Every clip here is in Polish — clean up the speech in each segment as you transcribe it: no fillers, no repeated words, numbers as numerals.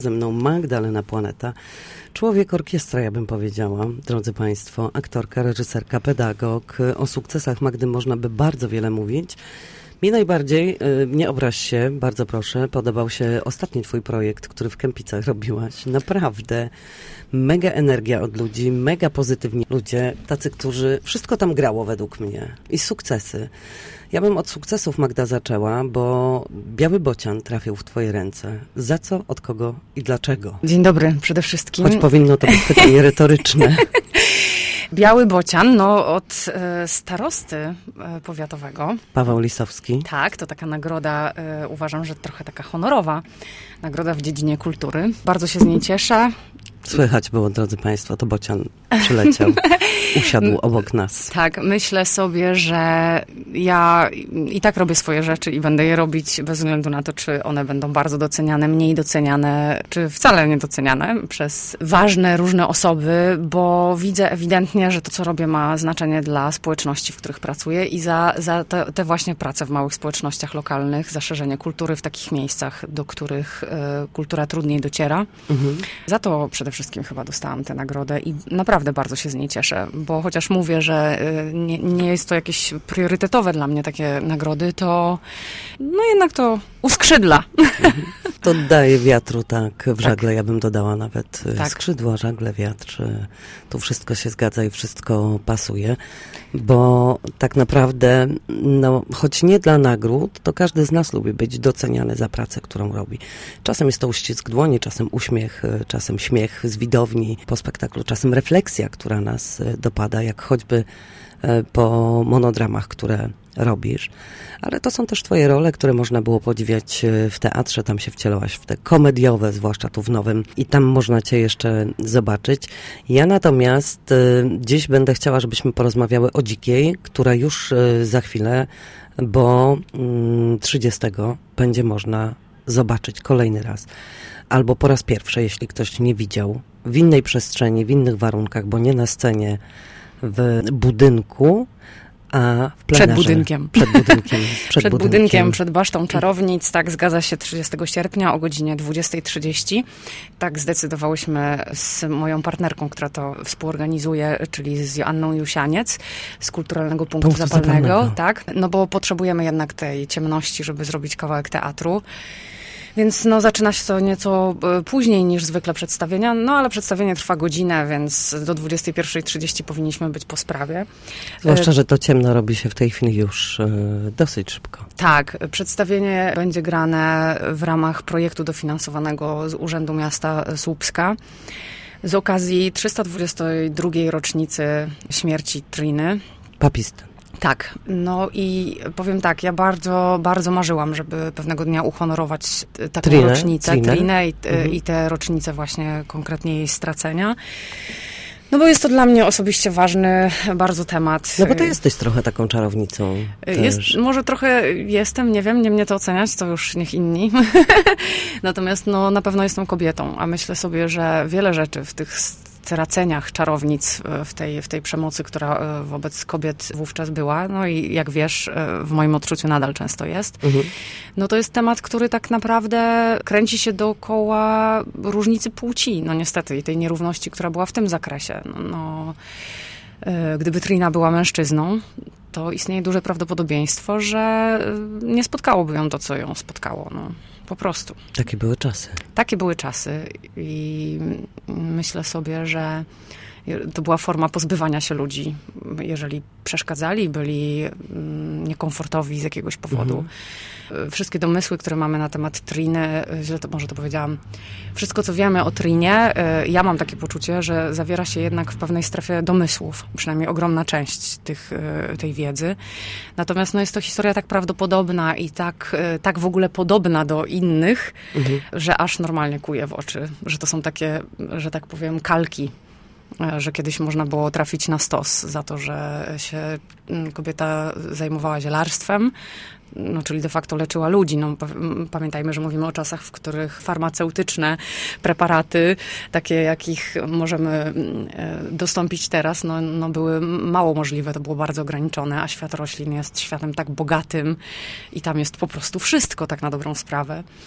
Ze mną Magdalena Planeta, człowiek orkiestra, ja bym powiedziała, drodzy Państwo, aktorka, reżyserka, pedagog. O sukcesach Magdy można by bardzo wiele mówić. Mi najbardziej, nie obraź się, bardzo proszę, podobał się ostatni twój projekt, który w Kępicach robiłaś. Naprawdę mega energia od ludzi, mega pozytywni ludzie, tacy, którzy wszystko tam grało według mnie i sukcesy. Ja bym od sukcesów, Magda, zaczęła, bo Biały Bocian trafił w twoje ręce. Za co, od kogo i dlaczego? Dzień dobry przede wszystkim. Choć powinno to być pytanie retoryczne. Biały Bocian, no od starosty powiatowego. Paweł Lisowski. Tak, to taka nagroda, uważam, że trochę taka honorowa. Nagroda w dziedzinie kultury. Bardzo się z niej cieszę. Słychać było, drodzy Państwo, to Bocian przyleciał, usiadł obok nas. Tak, myślę sobie, że ja i tak robię swoje rzeczy i będę je robić bez względu na to, czy one będą bardzo doceniane, mniej doceniane, czy wcale nie-doceniane przez ważne, różne osoby, bo widzę ewidentnie, że to, co robię, ma znaczenie dla społeczności, w których pracuję i za te właśnie prace w małych społecznościach lokalnych, za szerzenie kultury w takich miejscach, do których kultura trudniej dociera. Mhm. Za to przede wszystkim chyba dostałam tę nagrodę i naprawdę bardzo się z niej cieszę, bo chociaż mówię, że nie jest to jakieś priorytetowe dla mnie takie nagrody, to no jednak to uskrzydla. To daje wiatru, tak, w żagle, ja bym dodała nawet skrzydła, żagle, wiatr, tu wszystko się zgadza i wszystko pasuje, bo tak naprawdę, no, choć nie dla nagród, to każdy z nas lubi być doceniany za pracę, którą robi. Czasem jest to uścisk dłoni, czasem uśmiech, czasem śmiech z widowni po spektaklu, czasem refleksja, która nas dopada, jak choćby po monodramach, które robisz. Ale to są też twoje role, które można było podziwiać w teatrze. Tam się wcielałaś w te komediowe, zwłaszcza tu w Nowym. I tam można cię jeszcze zobaczyć. Ja natomiast dziś będę chciała, żebyśmy porozmawiały o Dzikiej, która już za chwilę, bo 30 będzie można zobaczyć kolejny raz. Albo po raz pierwszy, jeśli ktoś nie widział, w innej przestrzeni, w innych warunkach, bo nie na scenie, w budynku, a w plenerze. Przed budynkiem, przed basztą czarownic, tak, zgadza się, 30 sierpnia o godzinie 20:30. Tak zdecydowałyśmy z moją partnerką, która to współorganizuje, czyli z Joanną Jusianiec z Kulturalnego Punktu Zapalnego. Tak, no bo potrzebujemy jednak tej ciemności, żeby zrobić kawałek teatru. Więc no, zaczyna się to nieco później niż zwykle przedstawienia, no ale przedstawienie trwa godzinę, więc do 21:30 powinniśmy być po sprawie. Zwłaszcza, że to ciemno robi się w tej chwili już dosyć szybko. Tak, przedstawienie będzie grane w ramach projektu dofinansowanego z Urzędu Miasta Słupska z okazji 322. rocznicy śmierci Triny. Papisty. Tak, no i powiem tak, ja bardzo, bardzo marzyłam, żeby pewnego dnia uhonorować taką rocznicę, Trinę i tę rocznicę właśnie konkretnie jej stracenia. No bo jest to dla mnie osobiście ważny bardzo temat. No bo ty jesteś trochę taką czarownicą. Może trochę jestem, nie wiem, nie mnie to oceniać, to już niech inni. Natomiast no, na pewno jestem kobietą, a myślę sobie, że wiele rzeczy w tych straceniach czarownic w tej przemocy, która wobec kobiet wówczas była, no i jak wiesz, w moim odczuciu nadal często jest, no to jest temat, który tak naprawdę kręci się dookoła różnicy płci, no niestety, i tej nierówności, która była w tym zakresie. Gdyby Trina była mężczyzną, to istnieje duże prawdopodobieństwo, że nie spotkałoby ją to, co ją spotkało, no. Po prostu. Takie były czasy. Takie były czasy i myślę sobie, że to była forma pozbywania się ludzi, jeżeli przeszkadzali, byli niekomfortowi z jakiegoś powodu. Wszystkie domysły, które mamy na temat Triny, źle to może to powiedziałam, wszystko, co wiemy o Trinie, ja mam takie poczucie, że zawiera się jednak w pewnej strefie domysłów, przynajmniej ogromna część tej wiedzy. Natomiast no, jest to historia tak prawdopodobna i tak w ogóle podobna do innych, że aż normalnie kuje w oczy, że to są takie, że tak powiem, kalki, że kiedyś można było trafić na stos za to, że się kobieta zajmowała zielarstwem, no, czyli de facto leczyła ludzi. No, pamiętajmy, że mówimy o czasach, w których farmaceutyczne preparaty, takie jakich możemy dostąpić teraz, no były mało możliwe, to było bardzo ograniczone, a świat roślin jest światem tak bogatym i tam jest po prostu wszystko, tak na dobrą sprawę.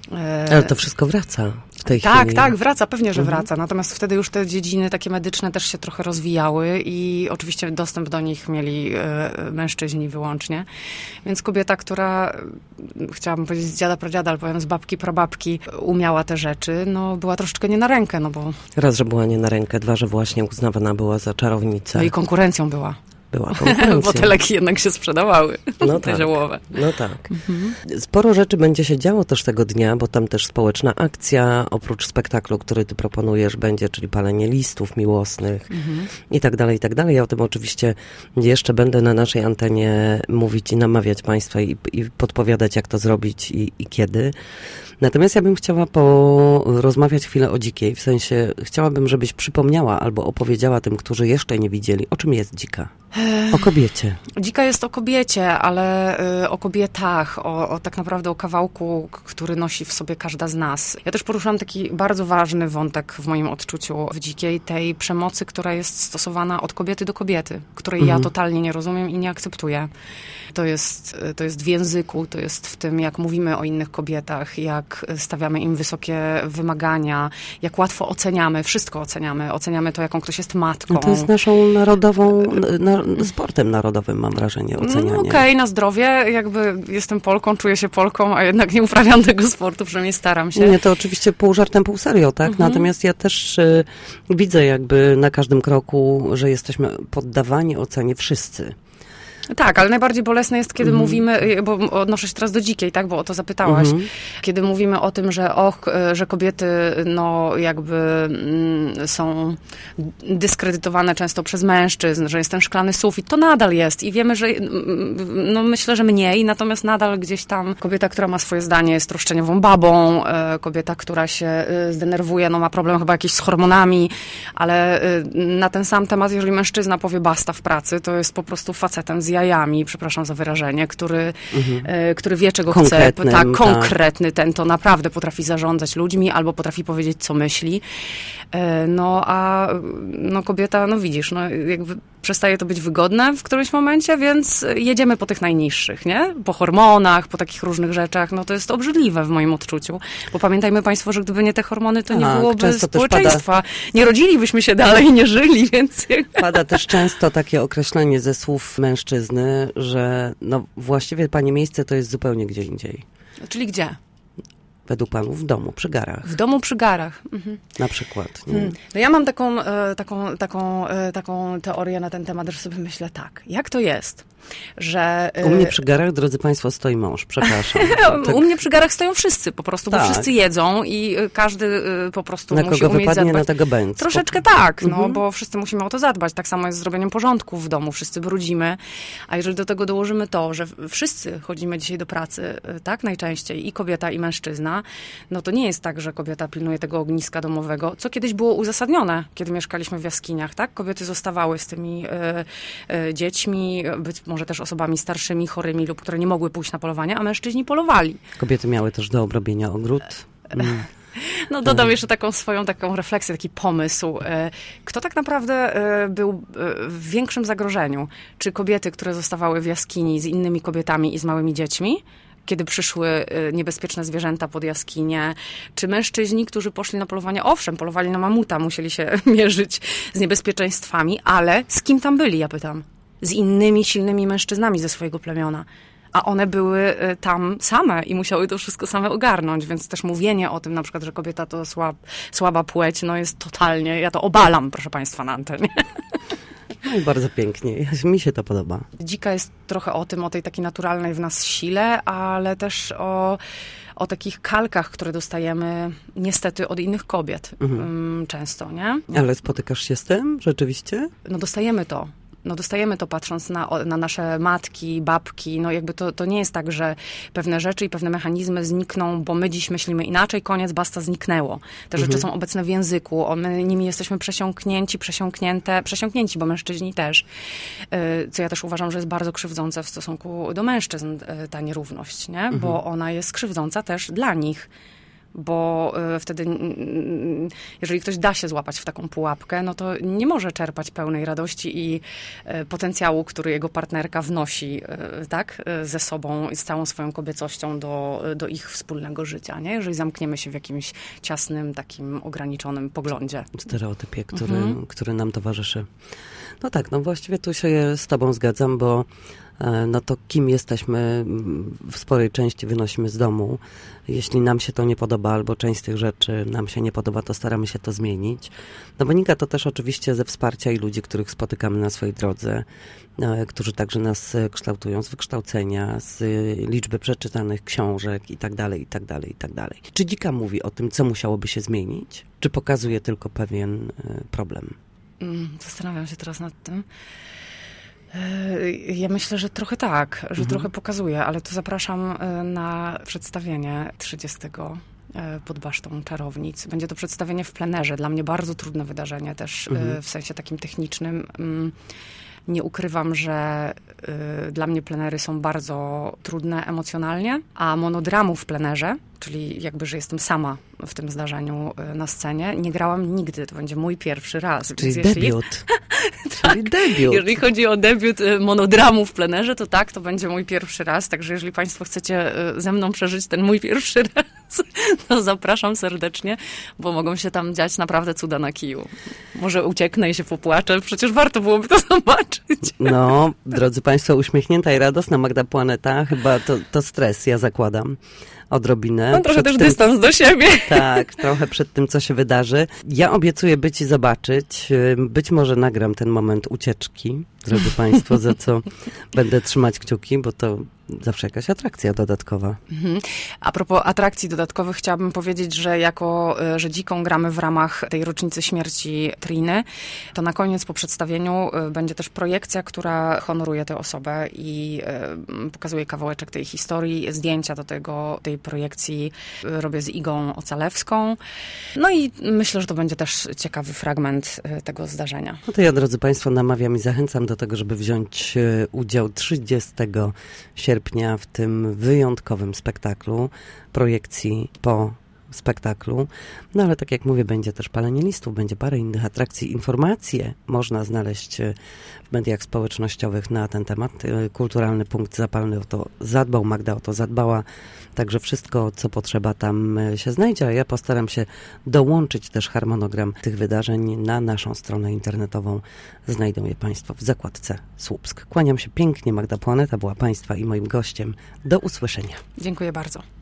Ale to wszystko wraca w tej chwili. Tak, wraca, pewnie, że wraca. Natomiast wtedy już te dziedziny takie medyczne też się trochę rozwijały i oczywiście dostęp do nich mieli mężczyźni wyłącznie. Więc kobieta, która, chciałabym powiedzieć z dziada, pradziada, ale powiem z babki, prababki, umiała te rzeczy, no była troszeczkę nie na rękę, no bo... Raz, że była nie na rękę, dwa, że właśnie uznawana była za czarownicę. No i konkurencją była. Była konkurencja. Bo te leki jednak się sprzedawały, no te tak, ziołowe. No tak. Sporo rzeczy będzie się działo też tego dnia, bo tam też społeczna akcja, oprócz spektaklu, który ty proponujesz, będzie, czyli palenie listów miłosnych i tak dalej, i tak dalej. Ja o tym oczywiście jeszcze będę na naszej antenie mówić i namawiać państwa i podpowiadać, jak to zrobić i kiedy. Natomiast ja bym chciała porozmawiać chwilę o dzikiej, w sensie chciałabym, żebyś przypomniała albo opowiedziała tym, którzy jeszcze nie widzieli, o czym jest dzika. O kobiecie. Dzika jest o kobiecie, ale o kobietach, o tak naprawdę o kawałku, który nosi w sobie każda z nas. Ja też poruszam taki bardzo ważny wątek w moim odczuciu w dzikiej, tej przemocy, która jest stosowana od kobiety do kobiety, której ja totalnie nie rozumiem i nie akceptuję. To jest w języku, to jest w tym, jak mówimy o innych kobietach, jak stawiamy im wysokie wymagania, jak łatwo oceniamy, wszystko oceniamy. Oceniamy to, jaką ktoś jest matką. No to jest naszą narodową, sportem narodowym, mam wrażenie, ocenianie. No okej, na zdrowie. Jakby jestem Polką, czuję się Polką, a jednak nie uprawiam tego sportu, przynajmniej staram się. Nie, to oczywiście pół żartem, pół serio, tak? Natomiast ja też widzę jakby na każdym kroku, że jesteśmy poddawani ocenie wszyscy. Tak, ale najbardziej bolesne jest, kiedy mówimy, bo odnoszę się teraz do dzikiej, tak, bo o to zapytałaś, kiedy mówimy o tym, że kobiety, no, jakby są dyskredytowane często przez mężczyzn, że jest ten szklany sufit, to nadal jest i wiemy, że, no, myślę, że mniej, natomiast nadal gdzieś tam kobieta, która ma swoje zdanie, jest roszczeniową babą, kobieta, która się zdenerwuje, no, ma problem chyba jakiś z hormonami, ale na ten sam temat, jeżeli mężczyzna powie basta w pracy, to jest po prostu facetem z jajami, przepraszam za wyrażenie, który wie, czego chce. Tak, konkretny ten to naprawdę potrafi zarządzać ludźmi albo potrafi powiedzieć, co myśli. No, a no, kobieta, no widzisz, no jakby przestaje to być wygodne w którymś momencie, więc jedziemy po tych najniższych, nie? Po hormonach, po takich różnych rzeczach. No to jest obrzydliwe w moim odczuciu. Bo pamiętajmy państwo, że gdyby nie te hormony, to nie byłoby społeczeństwa. Nie rodzilibyśmy się dalej, nie żyli, więc... Pada też często takie określenie ze słów mężczyzny, że no właściwie pani miejsce to jest zupełnie gdzie indziej. Czyli gdzie? Według panów w domu, przy garach. W domu przy garach. Na przykład. Nie? No ja mam taką teorię na ten temat, że sobie myślę tak, jak to jest, że... U mnie przy garach, drodzy państwo, stoi mąż, przepraszam. Tak. U mnie przy garach stoją wszyscy po prostu, bo wszyscy jedzą i każdy po prostu musi umieć zadbać. Na kogo wypadnie, na tego będzie. Troszeczkę tak, no, bo wszyscy musimy o to zadbać. Tak samo jest z zrobieniem porządku w domu, wszyscy brudzimy, a jeżeli do tego dołożymy to, że wszyscy chodzimy dzisiaj do pracy, tak, najczęściej, i kobieta, i mężczyzna, no to nie jest tak, że kobieta pilnuje tego ogniska domowego, co kiedyś było uzasadnione, kiedy mieszkaliśmy w jaskiniach, tak? Kobiety zostawały z tymi dziećmi, być może też osobami starszymi, chorymi lub które nie mogły pójść na polowanie, a mężczyźni polowali. Kobiety miały też do obrobienia ogród. No dodam jeszcze taką refleksję, taki pomysł. Kto tak naprawdę był w większym zagrożeniu? Czy kobiety, które zostawały w jaskini z innymi kobietami i z małymi dziećmi, kiedy przyszły niebezpieczne zwierzęta pod jaskinię, czy mężczyźni, którzy poszli na polowanie? Owszem, polowali na mamuta, musieli się mierzyć z niebezpieczeństwami, ale z kim tam byli, ja pytam? Z innymi silnymi mężczyznami ze swojego plemiona. A one były tam same i musiały to wszystko same ogarnąć, więc też mówienie o tym, na przykład, że kobieta to słaba płeć, no jest totalnie, ja to obalam, proszę państwa, na antenie. No i bardzo pięknie, mi się to podoba. Dzika jest trochę o tym, o tej takiej naturalnej w nas sile, ale też o takich kalkach, które dostajemy niestety od innych kobiet często, nie? Ale spotykasz się z tym rzeczywiście? No dostajemy to. No dostajemy to patrząc na nasze matki, babki, no jakby to nie jest tak, że pewne rzeczy i pewne mechanizmy znikną, bo my dziś myślimy inaczej, koniec, basta, zniknęło. Te rzeczy są obecne w języku, my nimi jesteśmy przesiąknięci, bo mężczyźni też. Co ja też uważam, że jest bardzo krzywdzące w stosunku do mężczyzn, ta nierówność, nie? Bo ona jest krzywdząca też dla nich. bo wtedy, jeżeli ktoś da się złapać w taką pułapkę, no to nie może czerpać pełnej radości i potencjału, który jego partnerka wnosi, tak, ze sobą i z całą swoją kobiecością do ich wspólnego życia, nie? Jeżeli zamkniemy się w jakimś ciasnym, takim ograniczonym poglądzie. Stereotypie, który nam towarzyszy. No tak, no właściwie tu się z tobą zgadzam, bo no to kim jesteśmy w sporej części wynosimy z domu. Jeśli nam się to nie podoba, albo część z tych rzeczy nam się nie podoba, to staramy się to zmienić. No wynika to też oczywiście ze wsparcia i ludzi, których spotykamy na swojej drodze, którzy także nas kształtują, z wykształcenia, z liczby przeczytanych książek i tak dalej, i tak dalej, i tak dalej. Czy Dzika mówi o tym, co musiałoby się zmienić? Czy pokazuje tylko pewien problem? Zastanawiam się teraz nad tym. Ja myślę, że trochę tak, że trochę pokazuje, ale to zapraszam na przedstawienie 30 pod Basztą Czarownic. Będzie to przedstawienie w plenerze. Dla mnie bardzo trudne wydarzenie też w sensie takim technicznym. Nie ukrywam, że dla mnie plenery są bardzo trudne emocjonalnie, a monodramu w plenerze, czyli jakby, że jestem sama w tym zdarzeniu na scenie, nie grałam nigdy. To będzie mój pierwszy raz. Czyli debiut. Tak, czyli debiut. Jeżeli chodzi o debiut monodramu w plenerze, to tak, to będzie mój pierwszy raz. Także jeżeli państwo chcecie ze mną przeżyć ten mój pierwszy raz, to zapraszam serdecznie, bo mogą się tam dziać naprawdę cuda na kiju. Może ucieknę i się popłaczę. Przecież warto byłoby to zobaczyć. No, drodzy państwo, uśmiechnięta i radosna Magda Płaneta, chyba to stres, ja zakładam. Odrobinę. Mam trochę też dystans do siebie. Tak, trochę przed tym, co się wydarzy. Ja obiecuję być i zobaczyć. Być może nagram ten moment ucieczki, drodzy państwo, za co będę trzymać kciuki, bo to zawsze jakaś atrakcja dodatkowa. A propos atrakcji dodatkowych, chciałabym powiedzieć, że że Dziką gramy w ramach tej rocznicy śmierci Triny, to na koniec po przedstawieniu będzie też projekcja, która honoruje tę osobę i pokazuje kawałeczek tej historii. Zdjęcia do tej projekcji robię z Igą Ocalewską. No i myślę, że to będzie też ciekawy fragment tego zdarzenia. No to ja, drodzy państwo, namawiam i zachęcam do tego, żeby wziąć udział 30 sierpnia w tym wyjątkowym spektaklu, projekcji po spektaklu. No ale tak jak mówię, będzie też palenie listów, będzie parę innych atrakcji. Informacje można znaleźć w mediach społecznościowych na ten temat. Kulturalny Punkt Zapalny o to zadbał, Magda o to zadbała. Także wszystko, co potrzeba, tam się znajdzie, a ja postaram się dołączyć też harmonogram tych wydarzeń na naszą stronę internetową. Znajdą je państwo w zakładce Słupsk. Kłaniam się pięknie, Magda Płaneta była państwa i moim gościem. Do usłyszenia. Dziękuję bardzo.